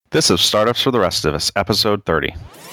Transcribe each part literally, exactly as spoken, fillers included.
This is Startups for the Rest of Us, episode thirty.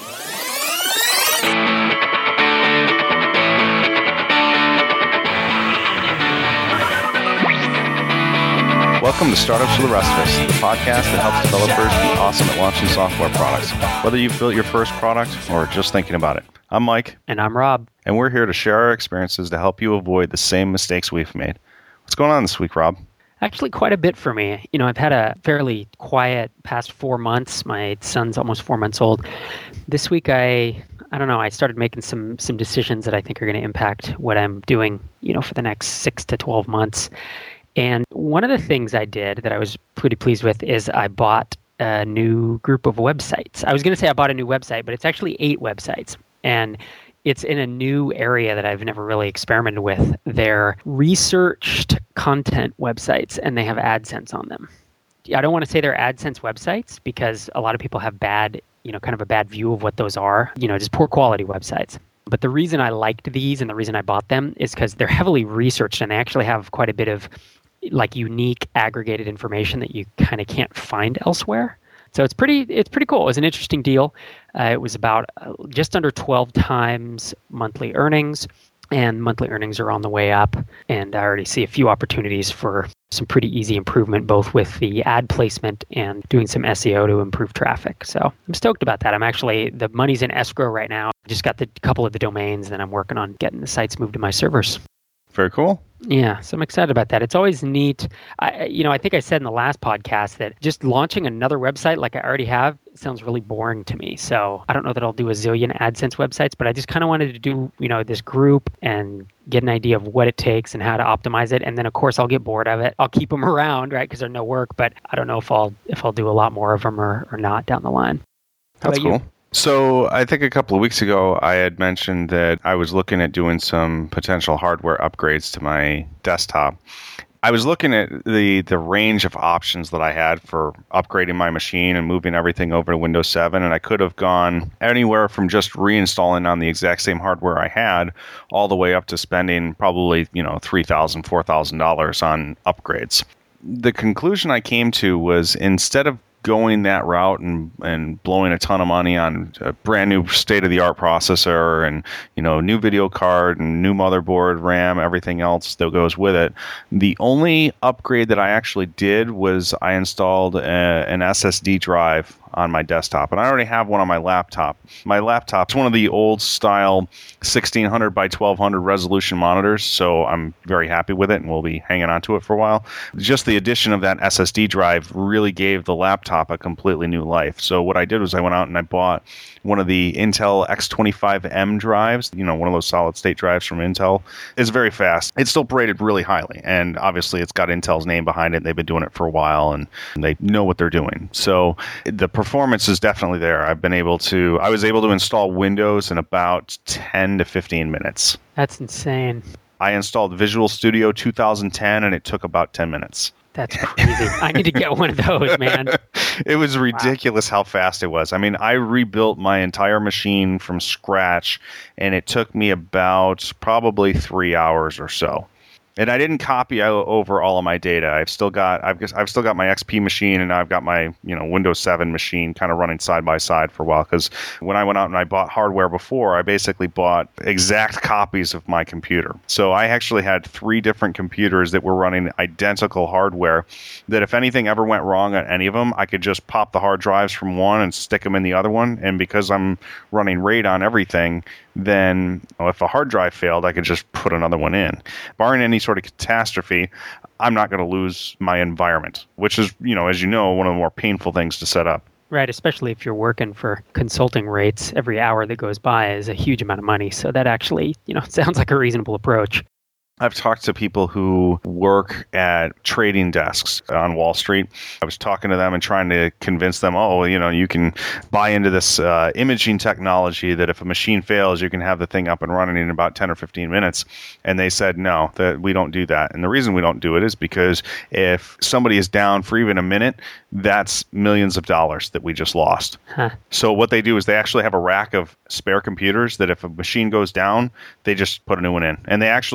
Welcome to Startups for the Rest of Us, the podcast that helps developers be awesome at launching software products, whether you've built your first product or just thinking about it. I'm Mike. And I'm Rob. And we're here to share our experiences to help you avoid the same mistakes we've made. What's going on this week, Rob? Actually, quite a bit for me. You know, I've had a fairly quiet past four months. My son's almost four months old. This week, I, I don't know, I started making some some decisions that I think are going to impact what I'm doing, you know, for the next six to twelve months. And one of the things I did that I was pretty pleased with is I bought a new group of websites. I was going to say I bought a new website, but it's actually eight websites. And it's in a new area that I've never really experimented with. They're researched content websites, and they have AdSense on them. I don't want to say they're AdSense websites because a lot of people have bad, you know, kind of a bad view of what those are, you know, just poor quality websites. But the reason I liked these and the reason I bought them is because they're heavily researched, and they actually have quite a bit of like unique aggregated information that you kind of can't find elsewhere. So it's pretty it's pretty cool. It was an interesting deal. Uh, it was about uh, just under twelve times monthly earnings, and monthly earnings are on the way up. And I already see a few opportunities for some pretty easy improvement, both with the ad placement and doing some S E O to improve traffic. So I'm stoked about that. I'm actually, the money's in escrow right now. I just got the couple of the domains, and then I'm working on getting the sites moved to my servers. Very cool. Yeah, so I'm excited about that. It's always neat. I, you know, I think I said in the last podcast that just launching another website like I already have sounds really boring to me. So I don't know that I'll do a zillion AdSense websites, but I just kind of wanted to do, you know, this group and get an idea of what it takes and how to optimize it. And then, of course, I'll get bored of it. I'll keep them around, right, because they're no work. But I don't know if I'll if I'll do a lot more of them or, or not down the line. How That's about cool. you? So I think a couple of weeks ago, I had mentioned that I was looking at doing some potential hardware upgrades to my desktop. I was looking at the, the range of options that I had for upgrading my machine and moving everything over to Windows seven, and I could have gone anywhere from just reinstalling on the exact same hardware I had all the way up to spending probably, you know, three thousand dollars, four thousand dollars on upgrades. The conclusion I came to was, instead of going that route and and blowing a ton of money on a brand new state-of-the-art processor and, you know, new video card and new motherboard, RAM, everything else that goes with it, the only upgrade that I actually did was I installed a, an S S D drive on my desktop, and I already have one on my laptop. My laptop's one of the old style sixteen hundred by twelve hundred resolution monitors, so I'm very happy with it, and we'll be hanging on to it for a while. Just the addition of that S S D drive really gave the laptop a completely new life. So what I did was I went out and I bought one of the Intel X twenty-five M drives, you know, one of those solid state drives from Intel. It's very fast. It's still rated really highly, and obviously it's got Intel's name behind it. They've been doing it for a while, and they know what they're doing. So the performance is definitely there. I've been able to, I was able to install Windows in about ten to fifteen minutes. That's insane. I installed Visual Studio two thousand ten, and it took about ten minutes. That's crazy. I need to get one of those, man. It was ridiculous wow. how fast it was. I mean, I rebuilt my entire machine from scratch, and it took me about probably three hours or so. And I didn't copy over all of my data. I've still got I've I've still got my X P machine, and I've got my, you know, Windows seven machine kind of running side by side for a while, because when I went out and I bought hardware before, I basically bought exact copies of my computer. So I actually had three different computers that were running identical hardware, that if anything ever went wrong on any of them, I could just pop the hard drives from one and stick them in the other one. And because I'm running RAID on everything, then well, if a hard drive failed, I could just put another one in. Barring any sort of catastrophe, I'm not going to lose my environment, which is, you know, as you know, one of the more painful things to set up. Right, especially if you're working for consulting rates. Every hour that goes by is a huge amount of money. So that actually, you know, sounds like a reasonable approach. I've talked to people who work at trading desks on Wall Street. I was talking to them and trying to convince them, oh, you know, you can buy into this uh, imaging technology that if a machine fails, you can have the thing up and running in about ten or fifteen minutes. And they said, no, that we don't do that. And the reason we don't do it is because if somebody is down for even a minute, that's millions of dollars that we just lost. Huh. So what they do is they actually have a rack of spare computers that if a machine goes down, they just put a new one in. And they actually have a cave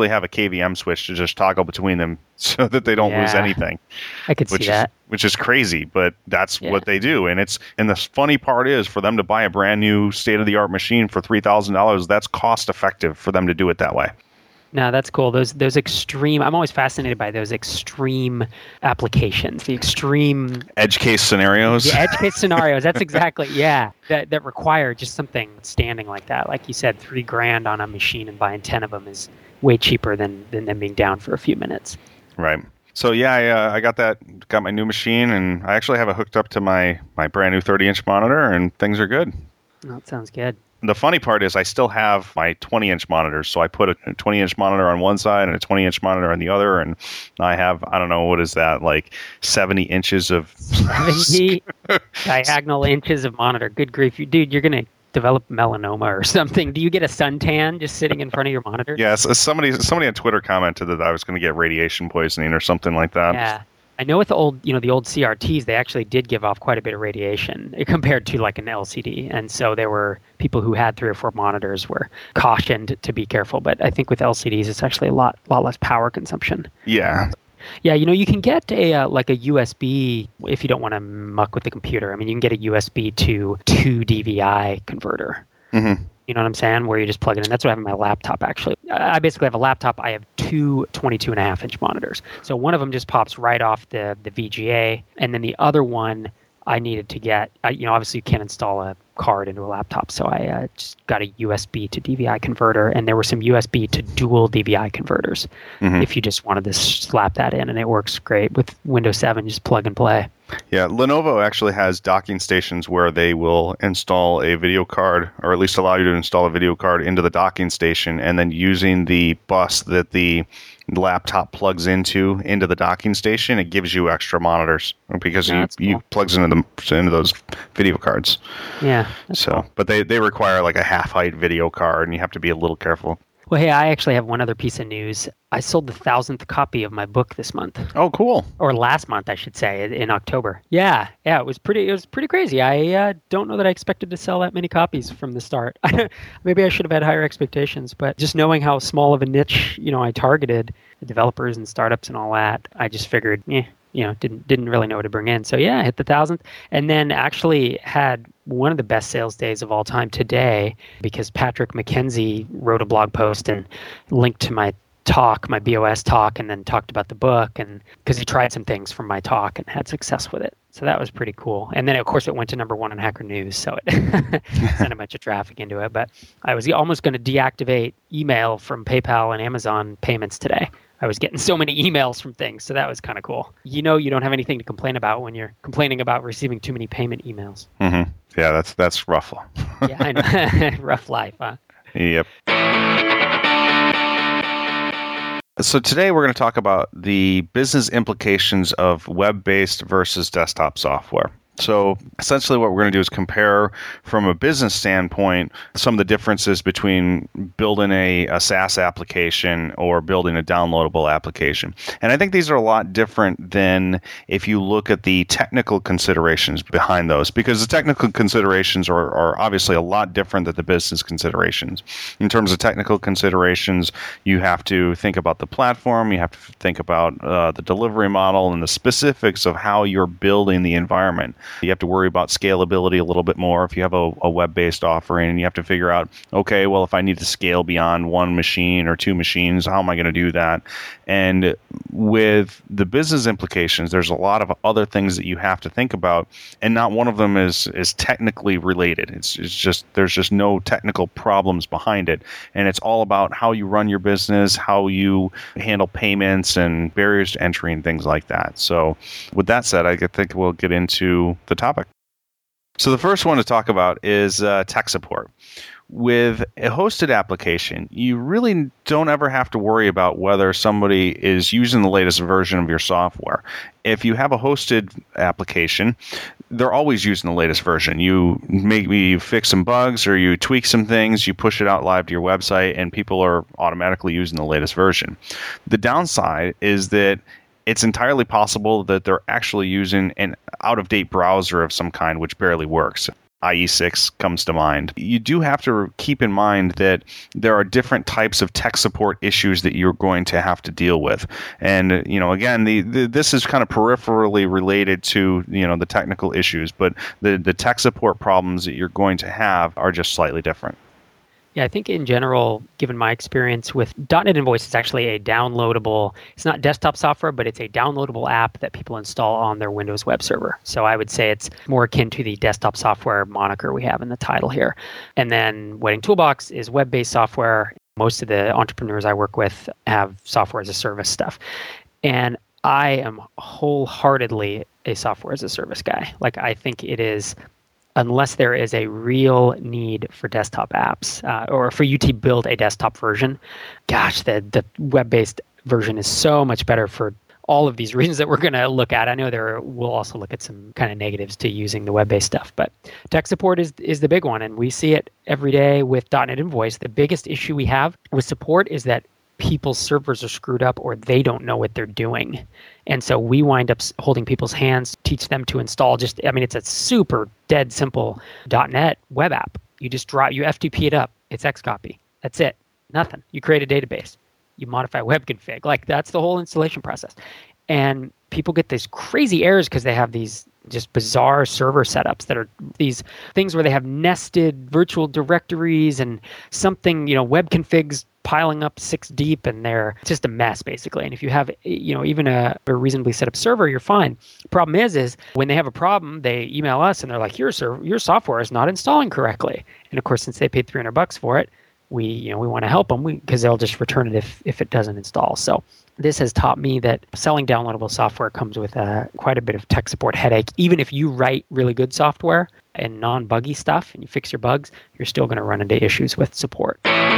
V M switch to just toggle between them so that they don't yeah, lose anything. I could which see that. Is, which is crazy, but that's yeah. what they do. And it's and the funny part is for them to buy a brand new state-of-the-art machine for three thousand dollars, that's cost effective for them to do it that way. No, that's cool. Those those extreme. I'm always fascinated by those extreme applications, the extreme edge case scenarios. Yeah, edge case scenarios. That's exactly yeah. That that require just something standing like that. Like you said, three grand on a machine and buying ten of them is way cheaper than than them being down for a few minutes. Right. So yeah, I, uh, I got that. Got my new machine, and I actually have it hooked up to my my brand new thirty inch monitor, and things are good. Oh, that sounds good. The funny part is I still have my twenty inch monitors. So I put a twenty inch monitor on one side and a twenty inch monitor on the other. And I have, I don't know, what is that, like seventy inches of... seventy diagonal inches of monitor. Good grief. You, dude, you're going to develop melanoma or something. Do you get a suntan just sitting in front of your monitor? Yes. Somebody, somebody on Twitter commented that I was going to get radiation poisoning or something like that. Yeah. I know with the old, you know, the old C R Ts, they actually did give off quite a bit of radiation compared to like an L C D. And so there were people who had three or four monitors were cautioned to be careful. But I think with L C Ds, it's actually a lot, lot less power consumption. Yeah. Yeah, you know, you can get a uh, like a U S B if you don't want to muck with the computer. I mean, you can get a U S B to two D V I converter. Mm-hmm. You know what I'm saying? Where you just plug it in. That's what I have in my laptop, actually. I basically have a laptop. I have two twenty-two and a half inch monitors. So one of them just pops right off the, the V G A. And then the other one I needed to get, I, you know, obviously you can't install a card into a laptop. So I uh, just got a U S B to D V I converter. And there were some U S B to dual D V I converters. Mm-hmm. If you just wanted to slap that in. And it works great with Windows seven, just plug and play. Yeah, Lenovo actually has docking stations where they will install a video card, or at least allow you to install a video card into the docking station, and then using the bus that the laptop plugs into into the docking station, it gives you extra monitors because yeah, you, cool. you plugs into the into those video cards. Yeah. So, cool. but they they require like a half height video card, and you have to be a little careful. Well, hey, I actually have one other piece of news. I sold the thousandth copy of my book this month. Oh, cool! Or last month, I should say, in October. Yeah, yeah, it was pretty. It was pretty crazy. I uh, don't know that I expected to sell that many copies from the start. Maybe I should have had higher expectations, but just knowing how small of a niche, you know, I targeted the developers and startups and all that, I just figured, eh. You know, didn't didn't really know what to bring in. So yeah, I hit the thousandth, and then actually had one of the best sales days of all time today because Patrick McKenzie wrote a blog post and linked to my talk, my B O S talk, and then talked about the book, and because he tried some things from my talk and had success with it. So that was pretty cool. And then of course it went to number one on Hacker News, so it sent a bunch of traffic into it. But I was almost going to deactivate email from PayPal and Amazon payments today. I was getting so many emails from things, so that was kind of cool. You know, you don't have anything to complain about when you're complaining about receiving too many payment emails. Mm-hmm. Yeah, that's that's rough. Yeah, I know. Rough life, huh? Yep. So today we're going to talk about the business implications of web-based versus desktop software. So essentially what we're going to do is compare from a business standpoint some of the differences between building a, a SaaS application or building a downloadable application. And I think these are a lot different than if you look at the technical considerations behind those, because the technical considerations are, are obviously a lot different than the business considerations. In terms of technical considerations, you have to think about the platform, you have to think about uh, the delivery model and the specifics of how you're building the environment. You have to worry about scalability a little bit more if you have a, a web-based offering, and you have to figure out, okay, well, if I need to scale beyond one machine or two machines, how am I going to do that? And with the business implications, there's a lot of other things that you have to think about, and not one of them is is technically related. It's, it's just there's just no technical problems behind it, and it's all about how you run your business, how you handle payments and barriers to entry and things like that. So with that said, I think we'll get into the topic. So the first one to talk about is uh, tech support. With a hosted application, you really don't ever have to worry about whether somebody is using the latest version of your software. If you have a hosted application, they're always using the latest version. You maybe fix some bugs or you tweak some things, you push it out live to your website, and people are automatically using the latest version. The downside is that it's entirely possible that they're actually using an out-of-date browser of some kind which barely works. I E six comes to mind. You do have to keep in mind that there are different types of tech support issues that you're going to have to deal with. And, you know, again, the, the this is kind of peripherally related to, you know, the technical issues, but the, the tech support problems that you're going to have are just slightly different. Yeah, I think in general, given my experience with .dot net Invoice, it's actually a downloadable, it's not desktop software, but it's a downloadable app that people install on their Windows web server. So I would say it's more akin to the desktop software moniker we have in the title here. And then Wedding Toolbox is web-based software. Most of the entrepreneurs I work with have software as a service stuff. And I am wholeheartedly a software as a service guy. Like, I think it is, unless there is a real need for desktop apps uh, or for you to build a desktop version, gosh, the, the web-based version is so much better for all of these reasons that we're going to look at. I know there we'll also look at some kind of negatives to using the web-based stuff, but tech support is is the big one, and we see it every day with .dot net Invoice. The biggest issue we have with support is that people's servers are screwed up or they don't know what they're doing. And so we wind up holding people's hands, teach them to install just, I mean, it's a super dead simple .dot net web app. You just draw, you F T P it up. It's Xcopy. That's it. Nothing. You create a database. You modify web config. Like, that's the whole installation process. And people get these crazy errors because they have these just bizarre server setups that are these things where they have nested virtual directories and something, you know, web configs piling up six deep, and they're just a mess, basically. And if you have, you know, even a, a reasonably set up server, you're fine. Problem is, is when they have a problem, they email us and they're like, your server, your software is not installing correctly. And of course, since they paid three hundred bucks for it, we, you know, we want to help them because they'll just return it if, if it doesn't install. So this has taught me that selling downloadable software comes with uh, quite a bit of tech support headache. Even if you write really good software and non-buggy stuff and you fix your bugs, you're still going to run into issues with support.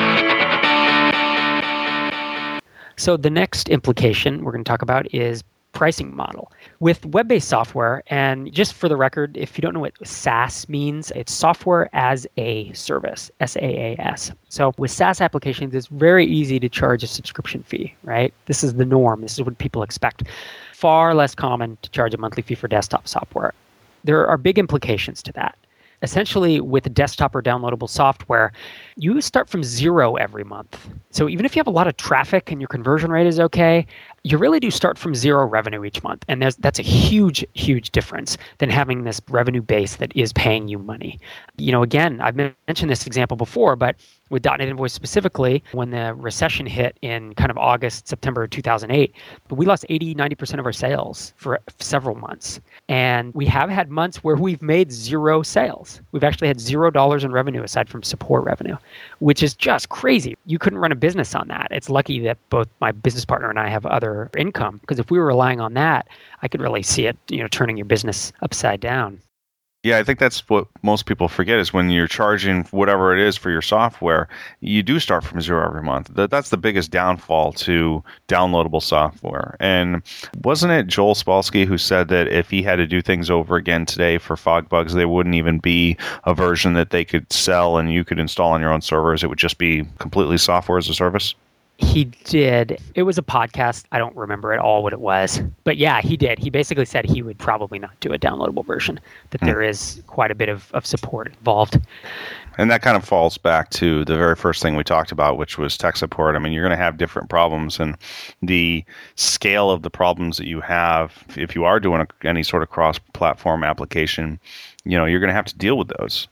So the next implication we're going to talk about is pricing model. With web-based software, and just for the record, if you don't know what SaaS means, it's software as a service, S A A S. So with SaaS applications, it's very easy to charge a subscription fee, right? This is the norm. This is what people expect. Far less common to charge a monthly fee for desktop software. There are big implications to that. Essentially, with desktop or downloadable software, you start from zero every month. So even if you have a lot of traffic and your conversion rate is okay, you really do start from zero revenue each month. And there's, that's a huge, huge difference than having this revenue base that is paying you money. You know, again, I've mentioned this example before, but with .dot net Invoice specifically, when the recession hit in kind of August, September two thousand eight, we lost eighty, ninety percent of our sales for several months. And we have had months where we've made zero sales. We've actually had zero dollars in revenue aside from support revenue, which is just crazy. You couldn't run a business on that. It's lucky that both my business partner and I have other income, because if we were relying on that, I could really see it, you know, turning your business upside down. Yeah, I think that's what most people forget is when you're charging whatever it is for your software, you do start from zero every month. That That's the biggest downfall to downloadable software. And wasn't it Joel Spolsky who said that if he had to do things over again today for FogBugz, there wouldn't even be a version that they could sell and you could install on your own servers? It would just be completely software as a service? He did. It was a podcast. I don't remember at all what it was. But yeah, he did. He basically said he would probably not do a downloadable version, that hmm. there is quite a bit of, of support involved. And that kind of falls back to the very first thing we talked about, which was tech support. I mean, you're going to have different problems, and the scale of the problems that you have, if you are doing a, any sort of cross-platform application, you know, you're going to have to deal with those.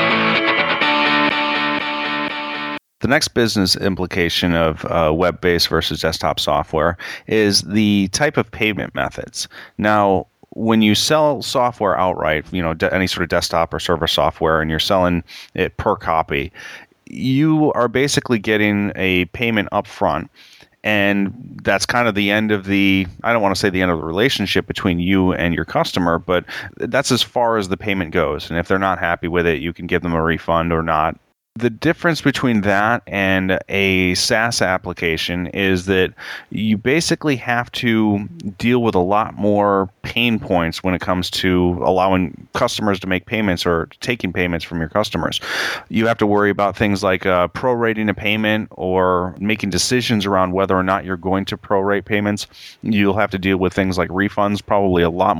The next business implication of uh, web-based versus desktop software is the type of payment methods. Now, when you sell software outright, you know, de- any sort of desktop or server software, and you're selling it per copy, you are basically getting a payment up front. And that's kind of the end of the, I don't want to say the end of the relationship between you and your customer, but that's as far as the payment goes. And if they're not happy with it, you can give them a refund or not. The difference between that and a SaaS application is that you basically have to deal with a lot more pain points when it comes to allowing customers to make payments or taking payments from your customers. You have to worry about things like uh, prorating a payment or making decisions around whether or not you're going to prorate payments. You'll have to deal with things like refunds, probably a lot more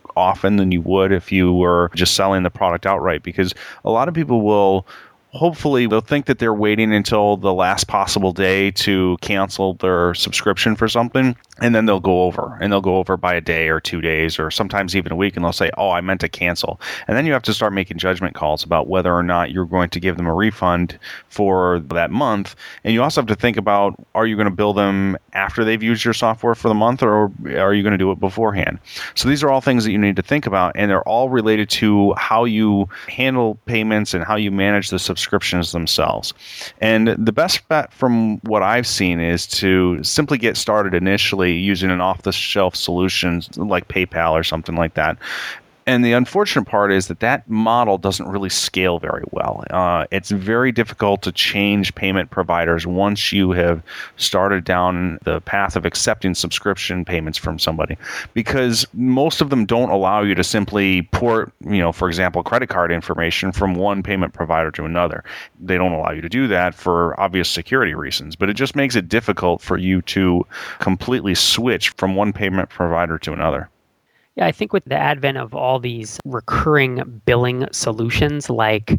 often than you would if you were just selling the product outright, because a lot of people will hopefully they'll think that they're waiting until the last possible day to cancel their subscription for something, and then they'll go over, and they'll go over by a day or two days or sometimes even a week, and they'll say, oh, I meant to cancel. And then you have to start making judgment calls about whether or not you're going to give them a refund for that month. And you also have to think about, are you going to bill them after they've used your software for the month, or are you going to do it beforehand? So these are all things that you need to think about, and they're all related to how you handle payments and how you manage the subscription subscriptions themselves. And the best bet from what I've seen is to simply get started initially using an off-the-shelf solution like PayPal or something like that. And the unfortunate part is that that model doesn't really scale very well. Uh, it's very difficult to change payment providers once you have started down the path of accepting subscription payments from somebody, because most of them don't allow you to simply port, you know, for example, credit card information from one payment provider to another. They don't allow you to do that for obvious security reasons, but it just makes it difficult for you to completely switch from one payment provider to another. Yeah, I think with the advent of all these recurring billing solutions like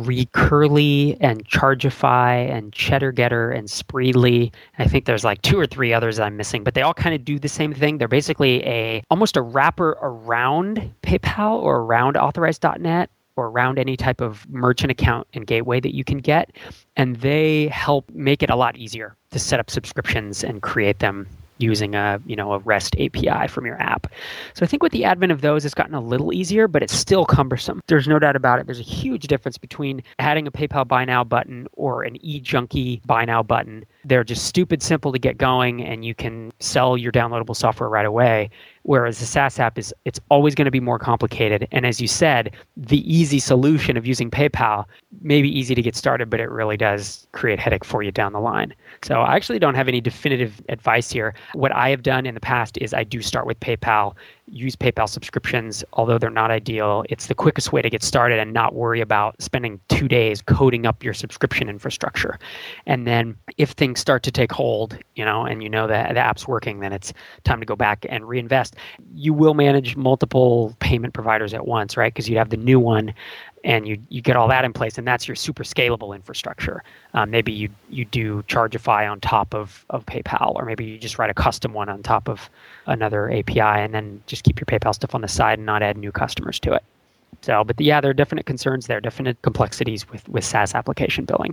Recurly and Chargeify and CheddarGetter and Spreedly, I think there's like two or three others I'm missing, but they all kind of do the same thing. They're basically a almost a wrapper around PayPal or around Authorize dot net or around any type of merchant account and gateway that you can get, and they help make it a lot easier to set up subscriptions and create them using a, you know, a REST A P I from your app. So I think with the advent of those, it's gotten a little easier, but it's still cumbersome. There's no doubt about it. There's a huge difference between adding a PayPal Buy Now button or an eJunkie Buy Now button. They're just stupid simple to get going, and you can sell your downloadable software right away. Whereas the SaaS app is, it's always going to be more complicated. And as you said, the easy solution of using PayPal may be easy to get started, but it really does create headache for you down the line. So I actually don't have any definitive advice here. What I have done in the past is I do start with PayPal, use PayPal subscriptions, although they're not ideal. It's the quickest way to get started and not worry about spending two days coding up your subscription infrastructure. And then if things start to take hold, you know, and you know that the app's working, then it's time to go back and reinvest. You will manage multiple payment providers at once, right? Because you have the new one and you you get all that in place, and that's your super scalable infrastructure. Um, maybe you you do Chargeify on top of, of PayPal, or maybe you just write a custom one on top of another A P I and then just keep your PayPal stuff on the side and not add new customers to it. So, but yeah, there are definite concerns there, definite complexities with, with SaaS application billing.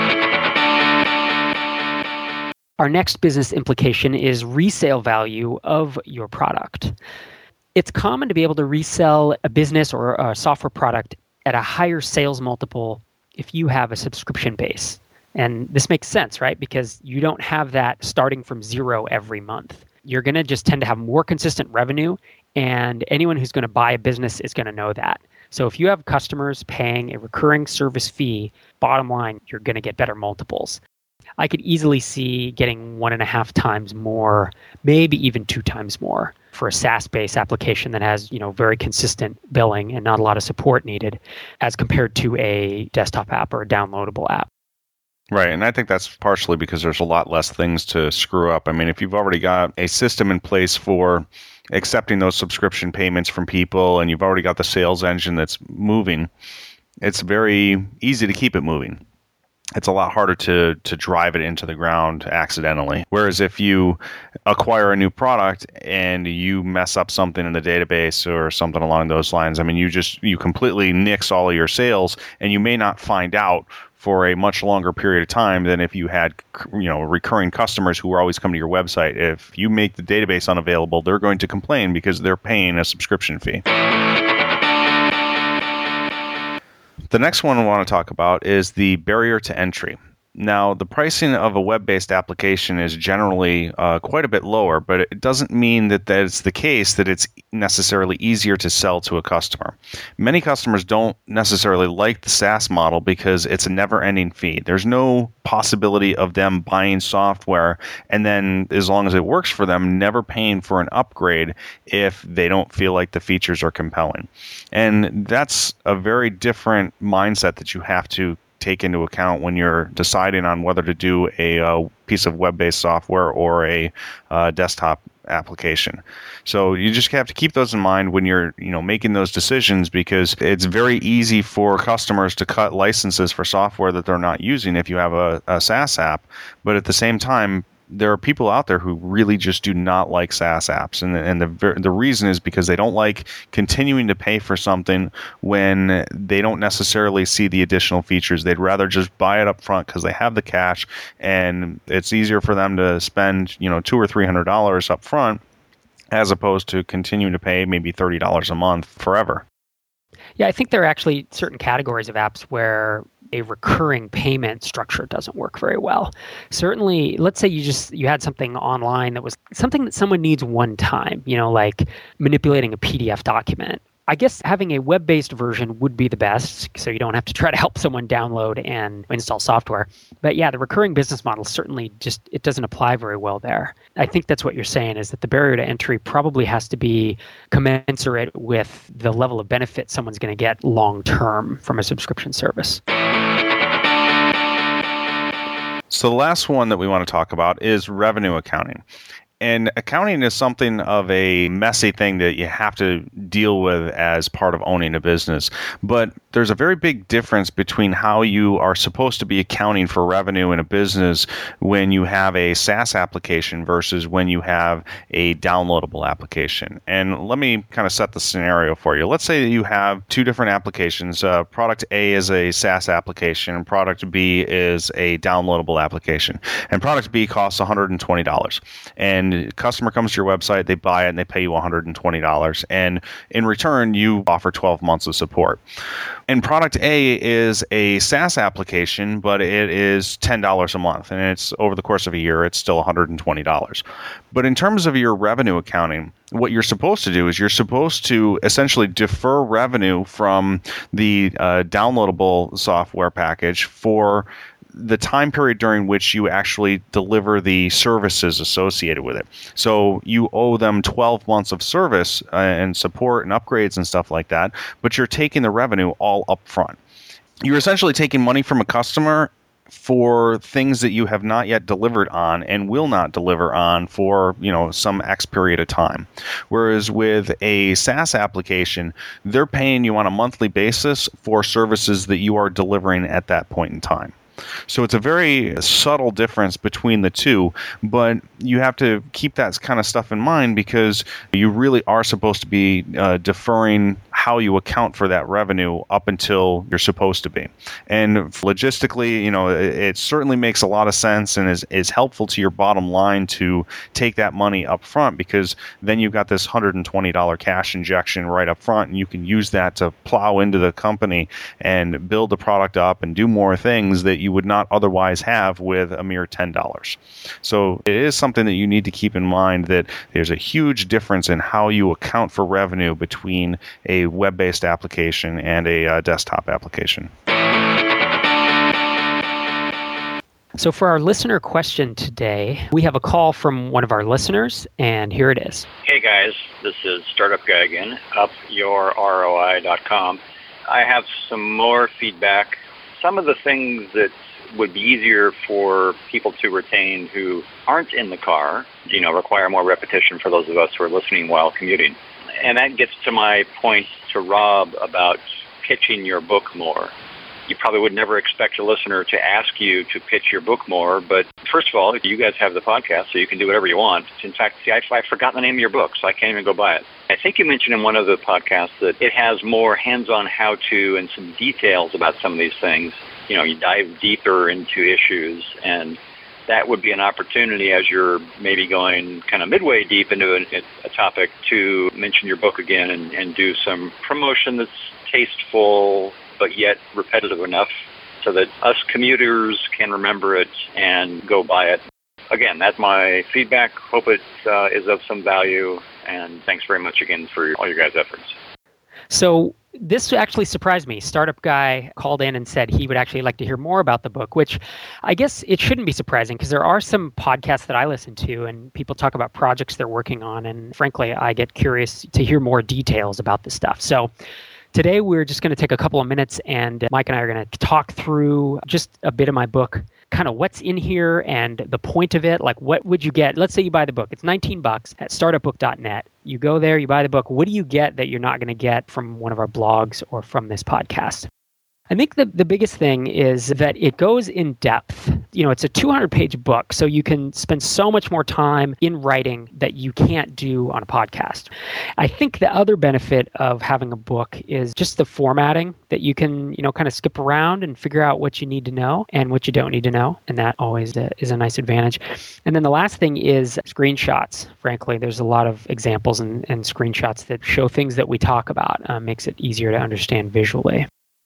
Our next business implication is resale value of your product. It's common to be able to resell a business or a software product at a higher sales multiple if you have a subscription base. And this makes sense, right? Because you don't have that starting from zero every month. You're going to just tend to have more consistent revenue, and anyone who's going to buy a business is going to know that. So if you have customers paying a recurring service fee, bottom line, you're going to get better multiples. I could easily see getting one and a half times more, maybe even two times more for a SaaS-based application that has, you know, very consistent billing and not a lot of support needed as compared to a desktop app or a downloadable app. Right, and I think that's partially because there's a lot less things to screw up. I mean, if you've already got a system in place for accepting those subscription payments from people and you've already got the sales engine that's moving, it's very easy to keep it moving. It's a lot harder to to drive it into the ground accidentally. Whereas if you acquire a new product and you mess up something in the database or something along those lines, I mean, you just you completely nix all of your sales, and you may not find out for a much longer period of time than if you had, you know, recurring customers who were always coming to your website. If you make the database unavailable, they're going to complain because they're paying a subscription fee. The next one I want to talk about is the barrier to entry. Now, the pricing of a web-based application is generally uh, quite a bit lower, but it doesn't mean that that's the case that it's necessarily easier to sell to a customer. Many customers don't necessarily like the SaaS model because it's a never-ending fee. There's no possibility of them buying software and then, as long as it works for them, never paying for an upgrade if they don't feel like the features are compelling. And that's a very different mindset that you have to take into account when you're deciding on whether to do a uh, piece of web-based software or a uh, desktop application. So you just have to keep those in mind when you're, you know, making those decisions, because it's very easy for customers to cut licenses for software that they're not using if you have a, a SaaS app. But at the same time, there are people out there who really just do not like SaaS apps, and and the the reason is because they don't like continuing to pay for something when they don't necessarily see the additional features. They'd rather just buy it up front because they have the cash, and it's easier for them to spend, you know, two or three hundred dollars up front as opposed to continuing to pay maybe thirty dollars a month forever. Yeah, I think there are actually certain categories of apps where a recurring payment structure doesn't work very well. Certainly, let's say you just you had something online that was something that someone needs one time, you know, like manipulating a P D F document. I guess having a web-based version would be the best, so you don't have to try to help someone download and install software. But yeah, the recurring business model certainly just, it doesn't apply very well there. I think that's what you're saying, is that the barrier to entry probably has to be commensurate with the level of benefit someone's going to get long-term from a subscription service. So the last one that we want to talk about is revenue accounting. And accounting is something of a messy thing that you have to deal with as part of owning a business. But there's a very big difference between how you are supposed to be accounting for revenue in a business when you have a SaaS application versus when you have a downloadable application. And let me kind of set the scenario for you. Let's say that you have two different applications. Uh, product A is a SaaS application, and product B is a downloadable application. And product B costs one hundred twenty dollars. And a customer comes to your website, they buy it, and they pay you one hundred twenty dollars. And in return, you offer twelve months of support. And product A is a SaaS application, but it is ten dollars a month. And it's over the course of a year, it's still one hundred twenty dollars. But in terms of your revenue accounting, what you're supposed to do is you're supposed to essentially defer revenue from the uh, downloadable software package for the time period during which you actually deliver the services associated with it. So you owe them twelve months of service uh, and support and upgrades and stuff like that, but you're taking the revenue all up front. You're essentially taking money from a customer for things that you have not yet delivered on and will not deliver on for, you know, some X period of time. Whereas with a SaaS application, they're paying you on a monthly basis for services that you are delivering at that point in time. So it's a very subtle difference between the two, but you have to keep that kind of stuff in mind because you really are supposed to be uh, deferring how you account for that revenue up until you're supposed to be. And logistically, you know, it, it certainly makes a lot of sense and is, is helpful to your bottom line to take that money up front, because then you've got this one hundred twenty dollars cash injection right up front, and you can use that to plow into the company and build the product up and do more things that you would not otherwise have with a mere ten dollars. So it is something that you need to keep in mind, that there's a huge difference in how you account for revenue between a web-based application and a uh, desktop application. So for our listener question today, we have a call from one of our listeners, and here it is. Hey guys, this is Startup Guy again, up your R O I dot com. I have some more feedback. Some of the things that would be easier for people to retain who aren't in the car, you know, require more repetition for those of us who are listening while commuting. And that gets to my point to Rob about pitching your book more. You probably would never expect a listener to ask you to pitch your book more, but first of all, you guys have the podcast, so you can do whatever you want. In fact, see, I, I forgot the name of your book, so I can't even go buy it. I think you mentioned in one of the podcasts that it has more hands-on how-to and some details about some of these things. You know, you dive deeper into issues, and that would be an opportunity as you're maybe going kind of midway deep into a, a topic to mention your book again and, and do some promotion that's tasteful but yet repetitive enough so that us commuters can remember it and go buy it. Again, that's my feedback. Hope it uh, is of some value, and thanks very much again for all your guys' efforts. So this actually surprised me. Startup Guy called in and said he would actually like to hear more about the book, which I guess it shouldn't be surprising because there are some podcasts that I listen to and people talk about projects they're working on. And frankly, I get curious to hear more details about this stuff. So today, we're just going to take a couple of minutes, and Mike and I are going to talk through just a bit of my book. kind of what's in here and the point of it. Like, what would you get? Let's say you buy the book. It's nineteen bucks at startup book dot net. You go there, you buy the book. What do you get that you're not going to get from one of our blogs or from this podcast? I think the, the biggest thing is that it goes in depth. You know, it's a two hundred page book, so you can spend so much more time in writing that you can't do on a podcast. I think the other benefit of having a book is just the formatting, that you can, you know, kind of skip around and figure out what you need to know and what you don't need to know. And that always uh, is a nice advantage. And then the last thing is screenshots. Frankly, there's a lot of examples and, and screenshots that show things that we talk about. Uh, makes it easier to understand visually.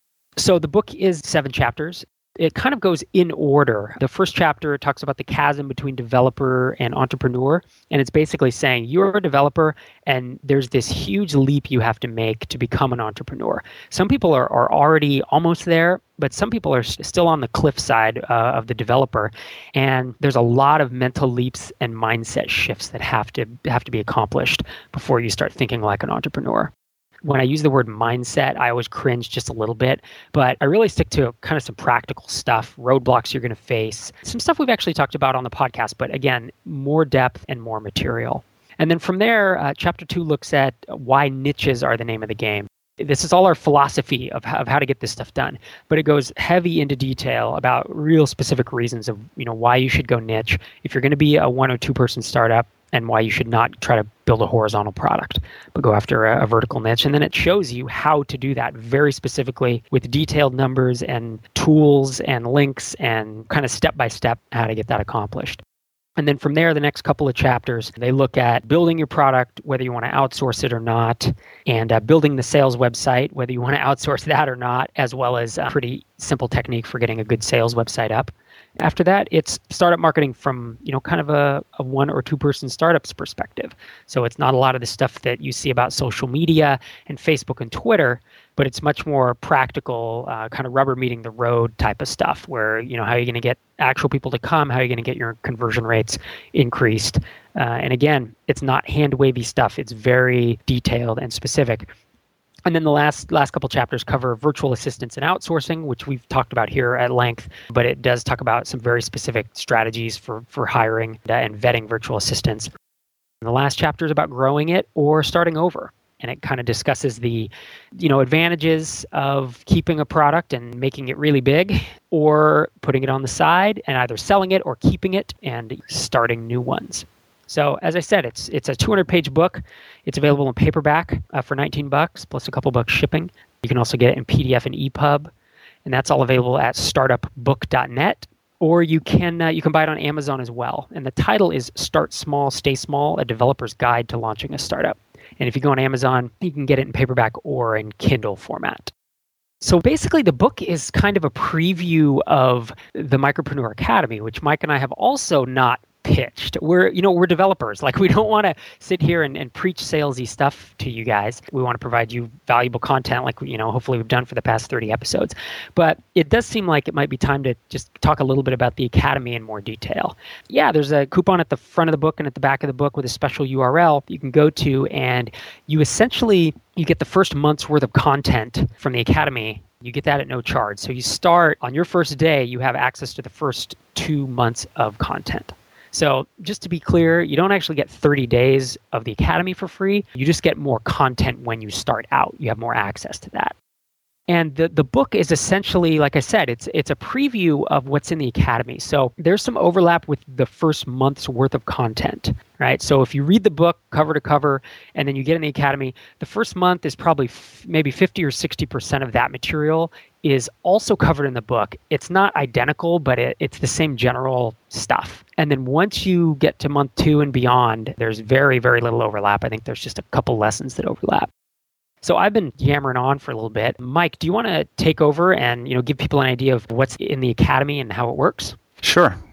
So the book is seven chapters. It kind of goes in order. The first chapter talks about the chasm between developer and entrepreneur. And it's basically saying you're a developer and there's this huge leap you have to make to become an entrepreneur. Some people are, are already almost there, but some people are still on the cliff side uh, of the developer. And there's a lot of mental leaps and mindset shifts that have to have to be accomplished before you start thinking like an entrepreneur. When I use the word mindset, I always cringe just a little bit, but I really stick to kind of some practical stuff, roadblocks you're going to face, some stuff we've actually talked about on the podcast, but again, more depth and more material. And then from there, uh, chapter two looks at why niches are the name of the game. This is all our philosophy of how, of how to get this stuff done, but it goes heavy into detail about real specific reasons of, you know, why you should go niche if you're going to be a one or two person startup, and why you should not try to build a horizontal product, but go after a, a vertical niche. And then it shows you how to do that very specifically with detailed numbers and tools and links and kind of step-by-step how to get that accomplished. And then from there, the next couple of chapters, they look at building your product, whether you want to outsource it or not, and uh, building the sales website, whether you want to outsource that or not, as well as a pretty simple technique for getting a good sales website up. After that, it's startup marketing from, you know, kind of a, a one or two person startup's perspective. So it's not a lot of the stuff that you see about social media and Facebook and Twitter, but it's much more practical, uh, kind of rubber meeting the road type of stuff where, you know, how are you going to get actual people to come? How are you going to get your conversion rates increased? Uh, and again, it's not hand wavy stuff. It's very detailed and specific. And then the last last couple chapters cover virtual assistants and outsourcing, which we've talked about here at length, but it does talk about some very specific strategies for, for hiring and vetting virtual assistants. And the last chapter is about growing it or starting over. And it kind of discusses the, you know, advantages of keeping a product and making it really big, or putting it on the side and either selling it or keeping it and starting new ones. So as I said, it's it's a two hundred page book. It's available in paperback uh, for nineteen bucks plus a couple bucks shipping. You can also get it in P D F and E P U B, and that's all available at startup book dot net. Or you can uh, you can buy it on Amazon as well. And the title is Start Small, Stay Small: A Developer's Guide to Launching a Startup. And if you go on Amazon, you can get it in paperback or in Kindle format. So basically, the book is kind of a preview of the Micropreneur Academy, which Mike and I have also not pitched. We're, you know, we're developers. Like, we don't want to sit here and, and preach salesy stuff to you guys. We want to provide you valuable content, like, you know, hopefully we've done for the past thirty episodes. But it does seem like it might be time to just talk a little bit about the Academy in more detail. Yeah, there's a coupon at the front of the book and at the back of the book with a special U R L you can go to, and you essentially, you get the first month's worth of content from the Academy. You get that at no charge. So you start on your first day, you have access to the first two months of content. So just to be clear, you don't actually get thirty days of the Academy for free. You just get more content when you start out. You have more access to that. And the, the book is essentially, like I said, it's it's a preview of what's in the Academy. So there's some overlap with the first month's worth of content, right? So if you read the book cover to cover and then you get in the Academy, the first month is probably f- maybe fifty or sixty percent of that material is also covered in the book. It's not identical, but it, it's the same general stuff. And then once you get to month two and beyond, there's very, very little overlap. I think there's just a couple lessons that overlap. So I've been yammering on for a little bit. Mike, do you want to take over and, you know, give people an idea of what's in the Academy and how it works? Sure.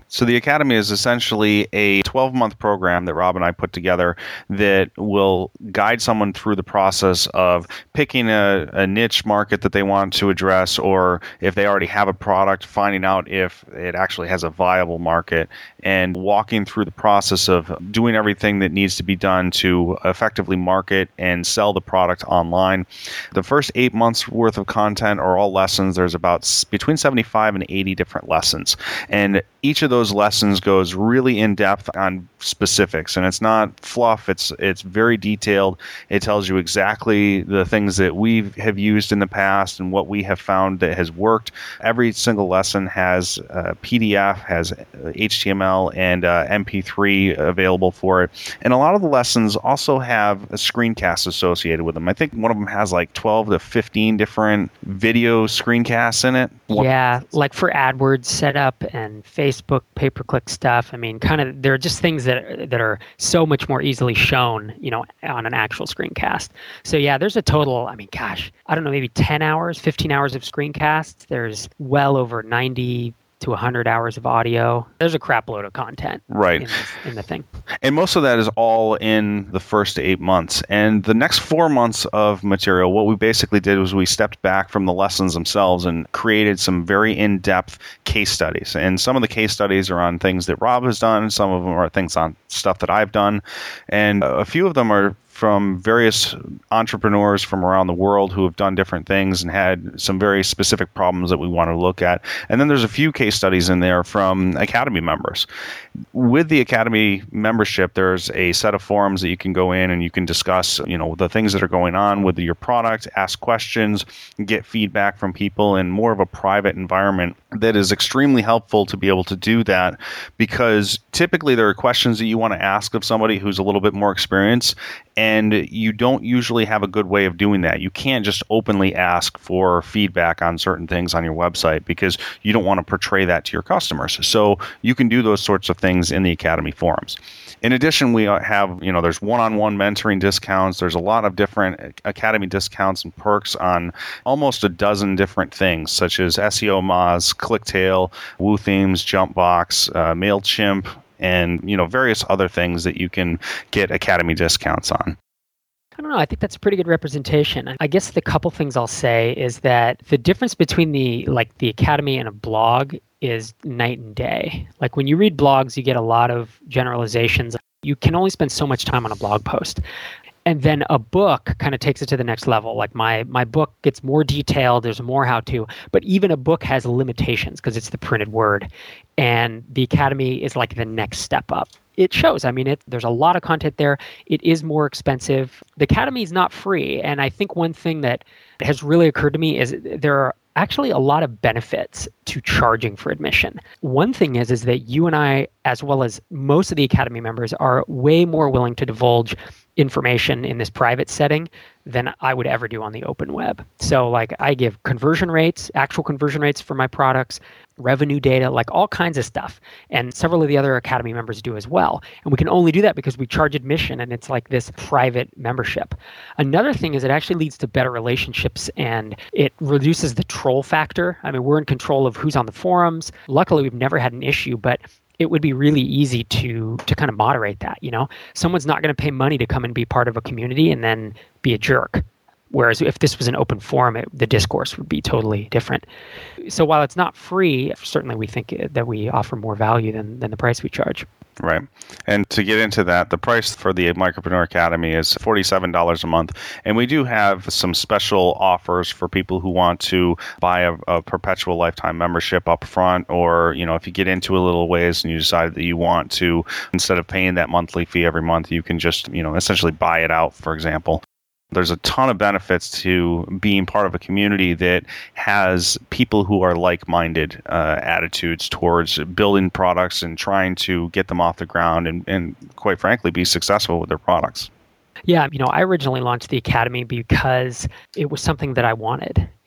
So the Academy is essentially a twelve-month program that Rob and I put together that will guide someone through the process of picking a, a niche market that they want to address, or if they already have a product, finding out if it actually has a viable market, and walking through the process of doing everything that needs to be done to effectively market and sell the product online. The first eight months worth of content are all lessons. There's about between seventy-five and eighty different lessons. And each of those lessons goes really in depth on specifics, and it's not fluff. It's it's very detailed. It tells you exactly the things that we have used in the past and what we have found that has worked. Every single lesson has a P D F, has H T M L, and uh, M P three available for it. And a lot of the lessons also have a screencast associated with them. I think one of them has like twelve to fifteen different video screencasts in it. Yeah, like for AdWords setup and Facebook pay-per-click stuff. I mean, kind of, they're just things that that are so much more easily shown, you know, on an actual screencast. So yeah, there's a total, I mean, gosh, I don't know, maybe ten hours, fifteen hours of screencasts. There's well over ninety to one hundred hours of audio. There's a crap load of content right in, this, in the thing. And most of that is all in the first eight months. And the next four months of material, what we basically did was we stepped back from the lessons themselves and created some very in-depth case studies. And some of the case studies are on things that Rob has done. Some of them are things on stuff that I've done. And a few of them are from various entrepreneurs from around the world who have done different things and had some very specific problems that we want to look at. And then there's a few case studies in there from Academy members. With the Academy membership, there's a set of forums that you can go in and you can discuss, you know, the things that are going on with your product, ask questions, get feedback from people in more of a private environment. That is extremely helpful to be able to do that, because typically there are questions that you want to ask of somebody who's a little bit more experienced, and you don't usually have a good way of doing that. You can't just openly ask for feedback on certain things on your website because you don't want to portray that to your customers. So you can do those sorts of things in the Academy forums. In addition, we have, you know, there's one-on-one mentoring discounts. There's a lot of different Academy discounts and perks on almost a dozen different things, such as S E O Moz, ClickTail, WooThemes, JumpBox, uh, MailChimp, and, you know, various other things that you can get Academy discounts on. I don't know. I think that's a pretty good representation. I guess the couple things I'll say is that the difference between the like the Academy and a blog is night and day. Like when you read blogs, you get a lot of generalizations. You can only spend so much time on a blog post. And then a book kind of takes it to the next level. Like my my book gets more detailed. There's more how-to. But even a book has limitations because it's the printed word. And the Academy is like the next step up. It shows. I mean, it, there's a lot of content there. It is more expensive. The Academy is not free. And I think one thing that has really occurred to me is there are actually a lot of benefits to charging for admission. One thing is, is that you and I, as well as most of the Academy members, are way more willing to divulge information in this private setting than I would ever do on the open web. So like I give conversion rates, actual conversion rates for my products, revenue data, like all kinds of stuff. And several of the other Academy members do as well. And we can only do that because we charge admission and it's like this private membership. Another thing is it actually leads to better relationships and it reduces the troll factor. I mean, we're in control of who's on the forums. Luckily, we've never had an issue, but it would be really easy to to kind of moderate that, you know? Someone's not going to pay money to come and be part of a community and then be a jerk. Whereas if this was an open forum, it, the discourse would be totally different. So while it's not free, certainly we think that we offer more value than, than the price we charge. Right. And to get into that, the price for the Micropreneur Academy is forty-seven dollars a month. And we do have some special offers for people who want to buy a, a perpetual lifetime membership up front, or, you know, if you get into a little ways and you decide that you want to, instead of paying that monthly fee every month, you can just, you know, essentially buy it out, for example. There's a ton of benefits to being part of a community that has people who are like-minded uh, attitudes towards building products and trying to get them off the ground and, and, quite frankly, be successful with their products. Yeah, you know, I originally launched the Academy because it was something that I wanted.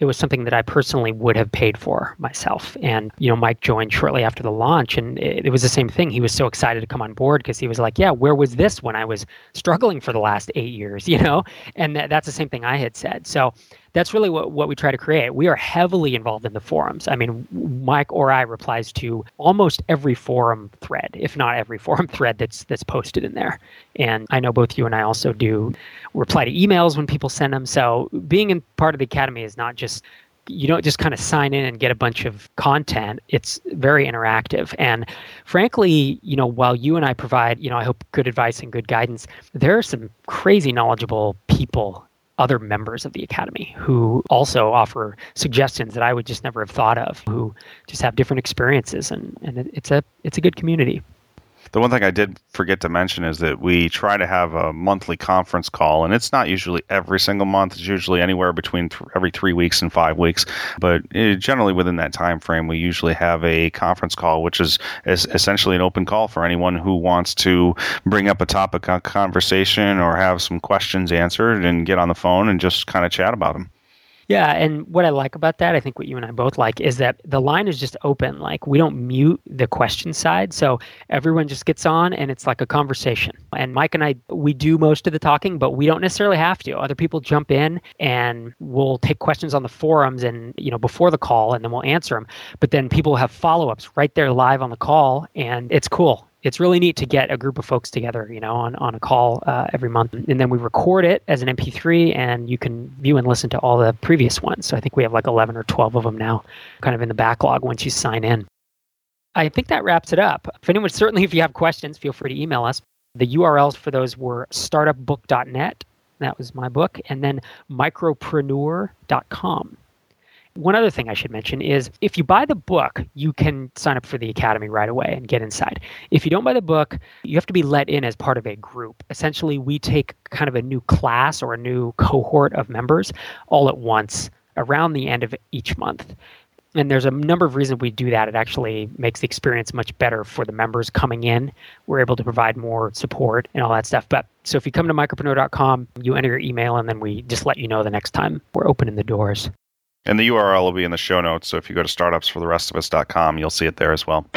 it was something that I personally would have paid for myself. And, you know, Mike joined shortly after the launch, and it, it was the same thing. He was so excited to come on board because he was like, yeah, where was this when I was struggling for the last eight years, you know? And that, that's the same thing I had said. So that's really what, what we try to create. We are heavily involved in the forums. I mean, Mike or I replies to almost every forum thread, if not every forum thread that's that's posted in there. And I know both you and I also do reply to emails when people send them. So being in part of the Academy is not just, you don't just kind of sign in and get a bunch of content. It's very interactive. And frankly, you know, while you and I provide, you know, I hope good advice and good guidance, there are some crazy knowledgeable people, other members of the Academy, who also offer suggestions that I would just never have thought of, who just have different experiences, and, and it's a it's a good community. The one thing I did forget to mention is that we try to have a monthly conference call, and it's not usually every single month. It's usually anywhere between th- every three weeks and five weeks. But uh, generally within that time frame, we usually have a conference call, which is, is essentially an open call for anyone who wants to bring up a topic of conversation or have some questions answered and get on the phone and just kind of chat about them. Yeah, and what I like about that, I think what you and I both like, is that the line is just open. Like, we don't mute the question side, so everyone just gets on and it's like a conversation. And Mike and I, we do most of the talking, but we don't necessarily have to. Other people jump in and we'll take questions on the forums and, you know, before the call, and then we'll answer them. But then people have follow-ups right there live on the call, and it's cool. It's really neat to get a group of folks together, you know, on, on a call uh, every month. And then we record it as an M P three, and you can view and listen to all the previous ones. So I think we have like eleven or twelve of them now, kind of in the backlog once you sign in. I think that wraps it up. If anyone, certainly if you have questions, feel free to email us. The U R Ls for those were startup book dot net. That was my book. And then micropreneur dot com. One other thing I should mention is if you buy the book, you can sign up for the Academy right away and get inside. If you don't buy the book, you have to be let in as part of a group. Essentially, we take kind of a new class or a new cohort of members all at once around the end of each month. And there's a number of reasons we do that. It actually makes the experience much better for the members coming in. We're able to provide more support and all that stuff. But so if you come to micropreneur dot com, you enter your email, and then we just let you know the next time we're opening the doors. And the U R L will be in the show notes, so if you go to startups for the rest of us dot com, you'll see it there as well.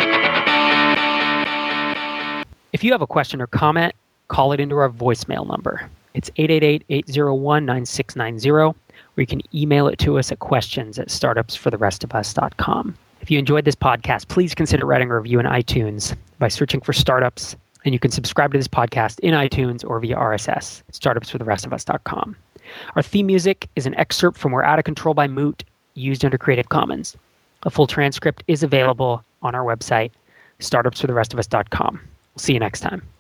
If you have a question or comment, call it into our voicemail number. It's eight eight eight, eight zero one, nine six nine zero, or you can email it to us at questions at startups for the rest of us dot com. If you enjoyed this podcast, please consider writing a review in iTunes by searching for Startups, and you can subscribe to this podcast in iTunes or via R S S at startups for the rest of us dot com. Our theme music is an excerpt from We're Out of Control by Moot, used under Creative Commons. A full transcript is available on our website, startups for the rest of us dot com. We'll see you next time.